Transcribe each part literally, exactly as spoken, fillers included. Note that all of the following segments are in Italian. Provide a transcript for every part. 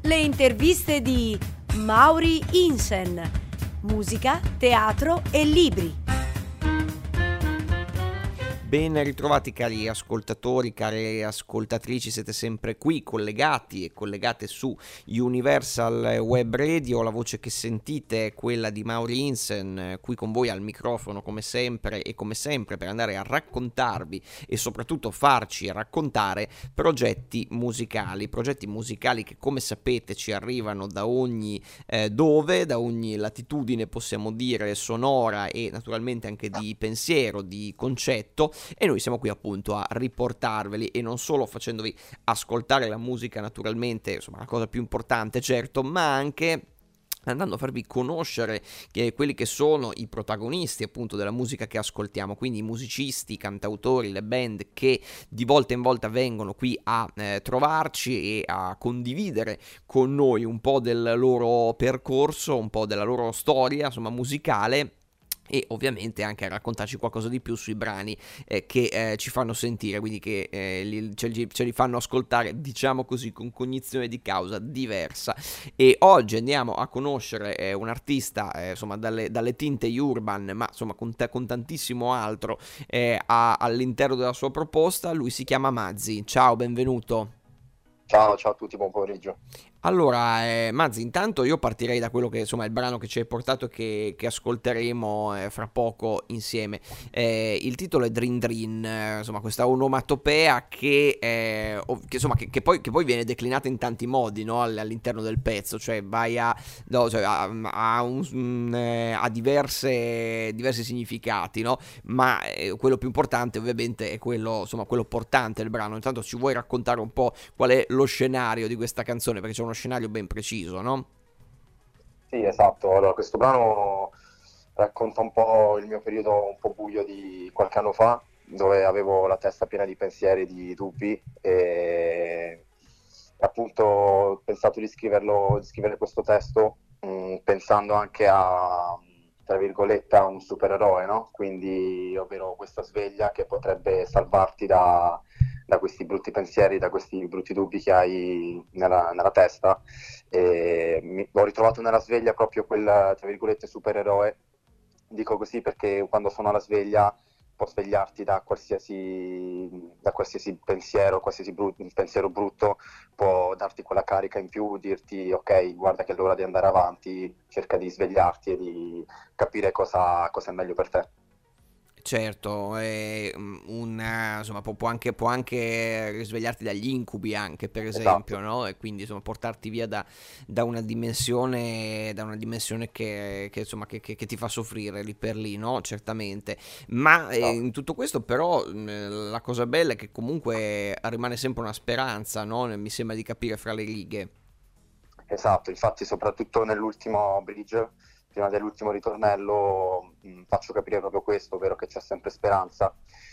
Le interviste di Mauri Insen. Musica, teatro e libri. Ben ritrovati cari ascoltatori, care ascoltatrici, siete sempre qui collegati e collegate su Universal Web Radio. La voce che sentite è quella di Mauri Insen, qui con voi al microfono come sempre e come sempre per andare a raccontarvi e soprattutto farci raccontare progetti musicali, progetti musicali che come sapete ci arrivano da ogni eh, dove, da ogni latitudine possiamo dire sonora e naturalmente anche di pensiero, di concetto. E noi siamo qui appunto a riportarveli e non solo facendovi ascoltare la musica naturalmente, insomma la cosa più importante certo, ma anche andando a farvi conoscere che quelli che sono i protagonisti appunto della musica che ascoltiamo, quindi i musicisti, i cantautori, le band che di volta in volta vengono qui a eh, trovarci e a condividere con noi un po' del loro percorso, un po' della loro storia insomma musicale, e ovviamente anche a raccontarci qualcosa di più sui brani eh, che eh, ci fanno sentire, quindi che eh, li, ce, li, ce li fanno ascoltare, diciamo così, con cognizione di causa diversa. E oggi andiamo a conoscere eh, un artista, eh, insomma, dalle, dalle tinte urban, ma insomma con, te, con tantissimo altro eh, a, all'interno della sua proposta. Lui si chiama Mazzi. Ciao, benvenuto. Ciao, ciao a tutti, buon pomeriggio. Allora, eh, Mazzi, intanto io partirei da quello che insomma è il brano che ci hai portato e che, che ascolteremo eh, fra poco insieme. Eh, il titolo è Drin Drin, eh, insomma questa onomatopea che, eh, ov- che, insomma, che, che, poi, che poi viene declinata in tanti modi, no? All- all'interno del pezzo, cioè vai a, no, cioè, a, a, un, un, eh, a diverse, diversi significati, no? Ma eh, quello più importante ovviamente è quello, insomma, quello portante del brano. Intanto ci vuoi raccontare un po' qual è lo scenario di questa canzone, perché c'è uno scenario ben preciso, no? Sì, esatto. Allora, questo brano racconta un po' il mio periodo un po' buio di qualche anno fa, dove avevo la testa piena di pensieri, di dubbi e appunto ho pensato di scriverlo, di scrivere questo testo mh, pensando anche a, tra virgolette, a un supereroe, no? Quindi, ovvero questa sveglia che potrebbe salvarti da, da questi brutti pensieri, da questi brutti dubbi che hai nella, nella testa. E mi, ho ritrovato nella sveglia proprio quel, tra virgolette, supereroe. Dico così perché quando sono alla sveglia può svegliarti da qualsiasi, da qualsiasi pensiero, qualsiasi brut, pensiero brutto, può darti quella carica in più, dirti ok, guarda che è l'ora di andare avanti, cerca di svegliarti e di capire cosa, cosa è meglio per te. Certo, è un, insomma, può, può anche, può anche risvegliarti dagli incubi anche, per esempio, Esatto. no? E quindi insomma portarti via da, da una dimensione, da una dimensione che, che, insomma, che, che, che ti fa soffrire lì per lì, no? Certamente. Ma eh, Esatto. in tutto questo però mh, la cosa bella è che comunque rimane sempre una speranza, no? Mi sembra di capire fra le righe. Esatto, infatti soprattutto nell'ultimo bridge, prima dell'ultimo ritornello, mh, faccio capire proprio questo, ovvero che c'è sempre speranza,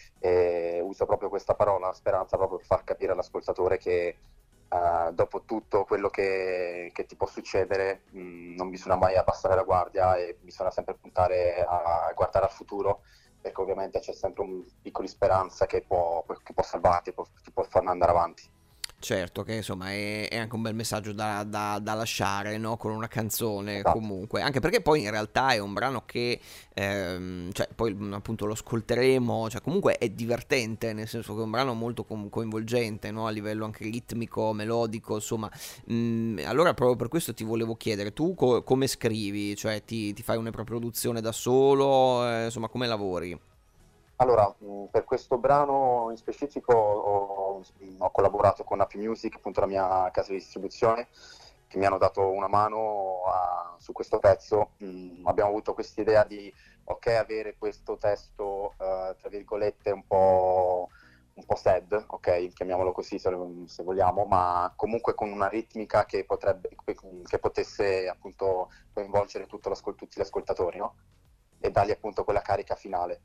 e uso proprio questa parola, speranza, proprio per far capire all'ascoltatore che eh, dopo tutto quello che, che ti può succedere, mh, non bisogna mai abbassare la guardia e bisogna sempre puntare a, a guardare al futuro, perché ovviamente c'è sempre un piccolo di speranza che può, che può salvarti, può, ti può far andare avanti. Certo, che insomma è, è anche un bel messaggio da, da- da lasciare, no? Con una canzone Esatto. comunque, anche perché poi in realtà è un brano che, ehm, cioè poi mh, appunto lo ascolteremo, cioè comunque è divertente, nel senso che è un brano molto com- coinvolgente, no? A livello anche ritmico, melodico, insomma. Mm, allora proprio per questo ti volevo chiedere, tu co- come scrivi? Cioè ti, ti fai una propria produzione da solo, eh, insomma come lavori? Allora, mh, per questo brano in specifico ho, ho collaborato con Happy Music, appunto la mia casa di distribuzione, che mi hanno dato una mano a- su questo pezzo. Mh, abbiamo avuto questa idea di, ok, avere questo testo, eh, tra virgolette, un po', un po' sad, ok, chiamiamolo così se, se vogliamo, ma comunque con una ritmica che potrebbe, che potesse appunto coinvolgere tutto l'ascol- tutti gli ascoltatori, no? E dargli appunto quella carica finale.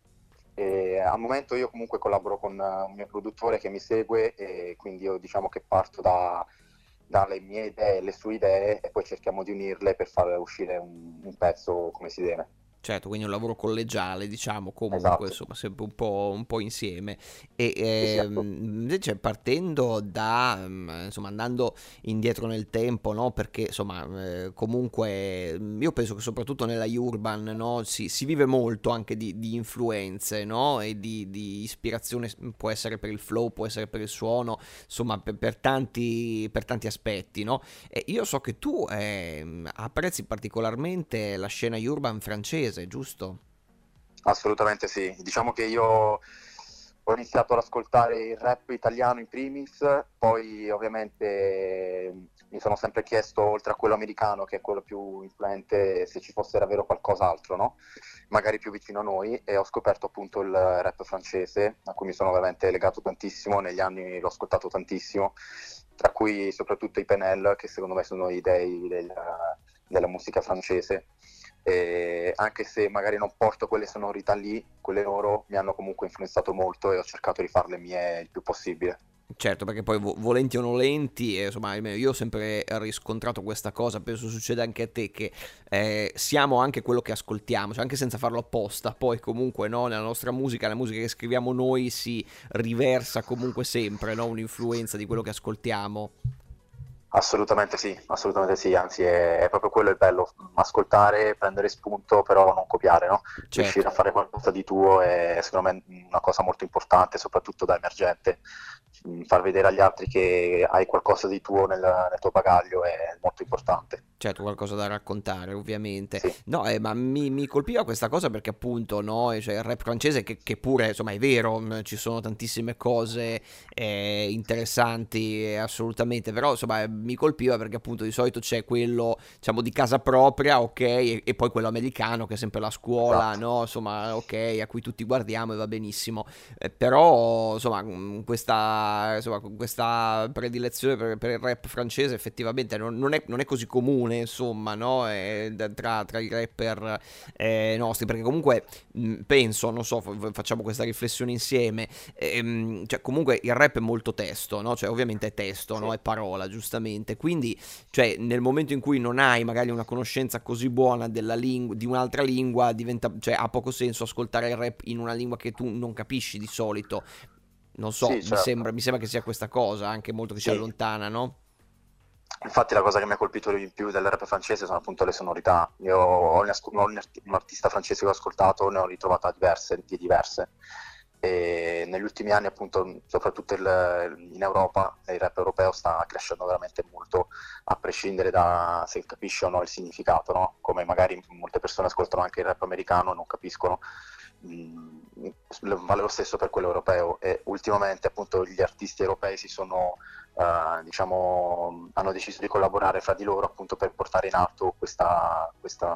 E al momento io comunque collaboro con eh, un mio produttore che mi segue e quindi io diciamo che parto da, dalle mie idee, le sue idee e poi cerchiamo di unirle per far uscire un, un pezzo come si deve. Certo, quindi un lavoro collegiale, diciamo, comunque, Esatto. insomma, sempre un po', un po' insieme. E Sì, sì, ehm, appunto. invece partendo da, mm, insomma, andando indietro nel tempo, no? Perché, insomma, eh, comunque, mm, io penso che soprattutto nella urban, no? Si, si vive molto anche di, di influenze, no? E di, di ispirazione, può essere per il flow, può essere per il suono, insomma, per, per tanti, per tanti aspetti, no? E io so che tu ehm, apprezzi particolarmente la scena urban francese, giusto? Assolutamente sì, diciamo che io ho iniziato ad ascoltare il rap italiano in primis, poi ovviamente mi sono sempre chiesto, oltre a quello americano, che è quello più influente, se ci fosse davvero qualcos'altro, no? Magari più vicino a noi, e ho scoperto appunto il rap francese, a cui mi sono veramente legato tantissimo, negli anni l'ho ascoltato tantissimo, tra cui soprattutto i Penel, che secondo me sono i dei del- della musica francese. E anche se magari non porto quelle sonorità lì, quelle loro mi hanno comunque influenzato molto e ho cercato di farle mie il più possibile. Certo, perché poi vo- volenti o nolenti, eh, insomma, almeno io ho sempre riscontrato questa cosa, penso succeda anche a te, che eh, siamo anche quello che ascoltiamo, cioè anche senza farlo apposta, poi comunque no, nella nostra musica, la musica che scriviamo noi si riversa comunque sempre, no, un'influenza di quello che ascoltiamo. Assolutamente sì, assolutamente sì, anzi è, è proprio quello il bello, ascoltare, prendere spunto, però non copiare, no? Certo. Riuscire a fare qualcosa di tuo è secondo me una cosa molto importante, soprattutto da emergente. Mm, Far vedere agli altri che hai qualcosa di tuo nel, nel tuo bagaglio è molto importante. Certo, qualcosa da raccontare, ovviamente. Sì, No, eh, ma mi, mi colpiva questa cosa perché appunto, no, cioè il rap francese che, che pure, insomma, è vero, mh, ci sono tantissime cose eh, interessanti, eh, assolutamente, però, insomma, eh, mi colpiva perché appunto di solito c'è quello, diciamo, di casa propria, ok, e, e poi quello americano che è sempre la scuola, esatto. no, insomma, ok, a cui tutti guardiamo e va benissimo. Eh, però, insomma, mh, questa, insomma, questa predilezione per, per il rap francese effettivamente non, non è, non è così comune, insomma, no? Eh, da- tra, tra i rapper eh, nostri, perché comunque mh, penso, non so, fa- facciamo questa riflessione insieme, ehm, cioè comunque il rap è molto testo, no? Cioè ovviamente è testo, no? Sì. È parola, giustamente, quindi cioè nel momento in cui non hai magari una conoscenza così buona della lingua, di un'altra lingua, diventa, cioè ha poco senso ascoltare il rap in una lingua che tu non capisci di solito. Non so, Sì, mi sembra, certo. mi sembra che sia questa cosa, anche molto che ci Sì, allontana, no? infatti la cosa che mi ha colpito di più del rap francese sono appunto le sonorità. Io ogni, asco- ogni arti- un artista francese che ho ascoltato ne ho ritrovata diverse, di diverse. E negli ultimi anni appunto, soprattutto il- in Europa, il rap europeo sta crescendo veramente molto, a prescindere da se capisci o no il significato, no? Come magari molte persone ascoltano anche il rap americano e non capiscono. Mm, Vale lo stesso per quello europeo e ultimamente appunto gli artisti europei si sono eh, diciamo, hanno deciso di collaborare fra di loro appunto per portare in alto questa, questa,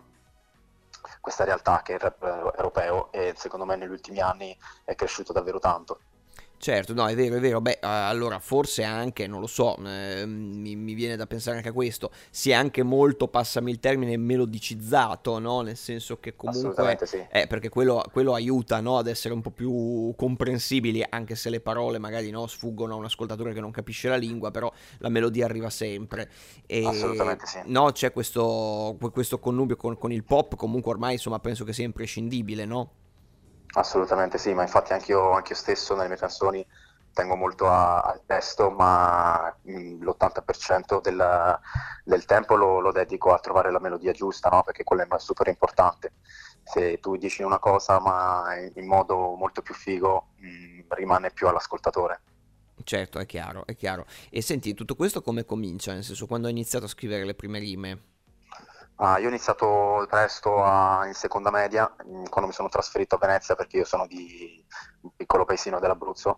questa realtà che è il rap europeo e secondo me negli ultimi anni è cresciuto davvero tanto. Certo, no, è vero, è vero. Beh, eh, allora forse anche, non lo so, eh, mi, mi viene da pensare anche a questo, si è anche molto, passami il termine, melodicizzato, no? Nel senso che comunque, Assolutamente sì, eh, perché quello, quello aiuta, no? Ad essere un po' più comprensibili, anche se le parole magari, no, sfuggono a un ascoltatore che non capisce la lingua, però la melodia arriva sempre. E, assolutamente sì. no, c'è questo, questo connubio con, con il pop, comunque ormai, insomma, penso che sia imprescindibile, no? Assolutamente sì, ma infatti anch'io, anch'io stesso nelle mie canzoni tengo molto a- al testo, ma mm, l'ottanta per cento del, del tempo lo, lo dedico a trovare la melodia giusta, no? Perché quello è super importante. Se tu dici una cosa ma in, in modo molto più figo, mm, rimane più all'ascoltatore. Certo, è chiaro, è chiaro. E senti, tutto questo come comincia? Nel senso, quando hai iniziato a scrivere le prime rime? Ah, io ho iniziato presto a- in seconda media, mm, quando mi sono trasferito a Venezia perché io sono di un piccolo paesino dell'Abruzzo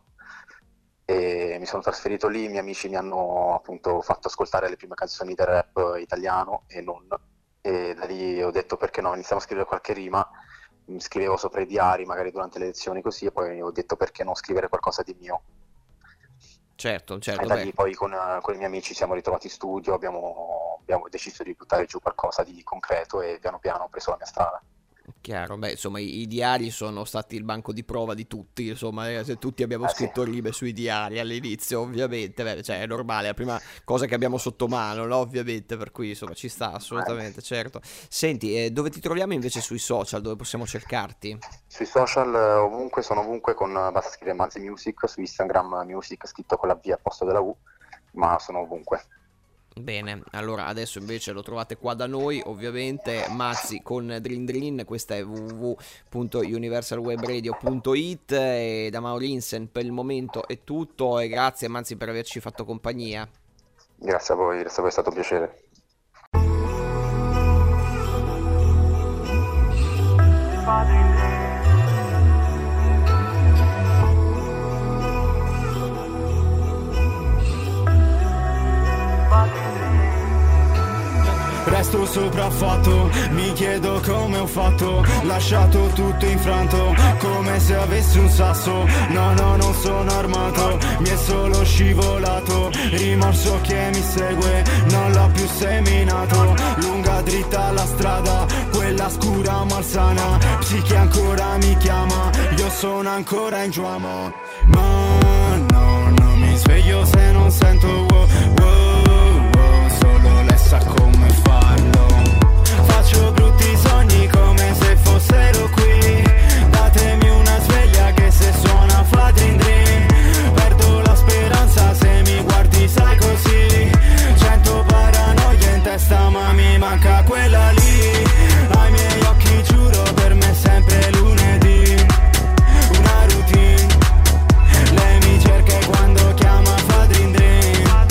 e mi sono trasferito lì, i miei amici mi hanno appunto fatto ascoltare le prime canzoni del rap italiano e non, e da lì ho detto perché no, iniziamo a scrivere qualche rima, mm, scrivevo sopra i diari magari durante le lezioni così e poi ho detto perché non scrivere qualcosa di mio. Certo, E certo, da beh. lì poi con, eh, con i miei amici ci siamo ritrovati in studio, abbiamo, abbiamo deciso di buttare giù qualcosa di concreto e piano piano ho preso la mia strada. Chiaro, beh, insomma, i, i diari sono stati il banco di prova di tutti, insomma, eh, se tutti abbiamo Eh, scritto sì. ribe sui diari all'inizio, ovviamente, beh, cioè è normale, è la prima cosa che abbiamo sotto mano, no? Ovviamente, per cui, insomma, ci sta assolutamente, certo. Senti, eh, dove ti troviamo invece sui social, dove possiamo cercarti? Sui social eh, ovunque, sono ovunque con, basta scrivere Mazzi Music, su Instagram Music scritto con la V al posto della U, ma sono ovunque. Bene, allora adesso invece lo trovate qua da noi, ovviamente, Mazzi con Dream Dream, questa è w w w punto universal web radio punto it, e da Mauro Insen per il momento è tutto, e grazie Mazzi per averci fatto compagnia. Grazie a voi, grazie a voi, è stato un piacere. Resto sopraffatto, mi chiedo come ho fatto, lasciato tutto infranto, come se avessi un sasso. No, no, non sono armato, mi è solo scivolato, rimorso che mi segue, non l'ho più seminato. Lunga dritta la strada, quella scura malsana, psiche ancora mi chiama, io sono ancora in giuamo. Ma no, non mi sveglio se non sento wow, wow, wow, solo lei sa come farlo. Faccio brutti sogni come se fossero qui, datemi una sveglia che se suona fa dream dream. Perdo la speranza se mi guardi sai così, cento paranoie in testa ma mi manca quella lì. Ai miei occhi giuro per me è sempre lunedì, una routine. Lei mi cerca e quando chiama fa dream dream,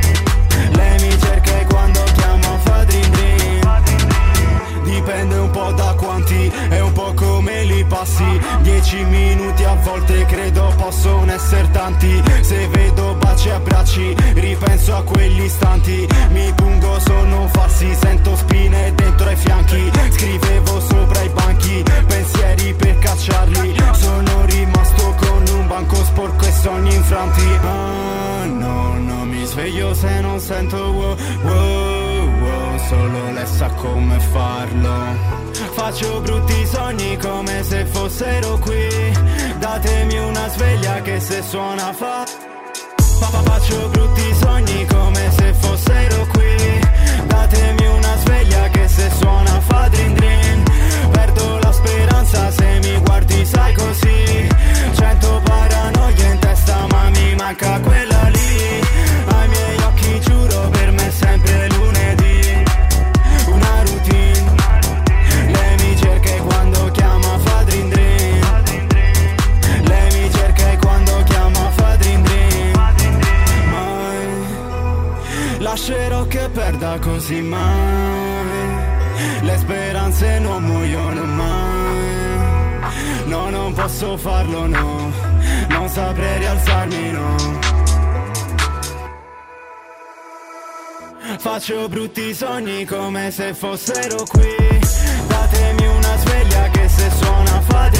lei mi cerca e quando chiama fa dream dream. Dipende un po' da quanti e un po' come li passi, dieci minuti a volte credo possono essere tanti. Se vedo baci e abbracci ripenso a quegli istanti, mi pungo sono farsi, sento spine dentro ai fianchi. Scrivevo sopra i banchi pensieri per cacciarli, sono rimasto con un banco sporco e sogni infranti. Ah no, non mi sveglio se non sento wow, wow, wow, solo lei sa come farlo. Faccio brutti sogni come se fossero qui, datemi una sveglia che se suona fa. Faccio brutti sogni come se fossero qui, datemi una sveglia che se suona fa dream dream. Perdo la speranza se mi guardi sai così, cento paranoie in testa ma mi manca quella lì. Ai miei occhi giuro per me è sempre lunedì, una routine. Lei mi cerca e quando chiama fa dream dream, lei mi cerca e quando chiama fa dream dream. Mai lascerò che perda così mai, le speranze non muoiono mai. No, non posso farlo no, non saprei rialzarmi no. Faccio brutti sogni come se fossero qui, datemi una sveglia che se suona fa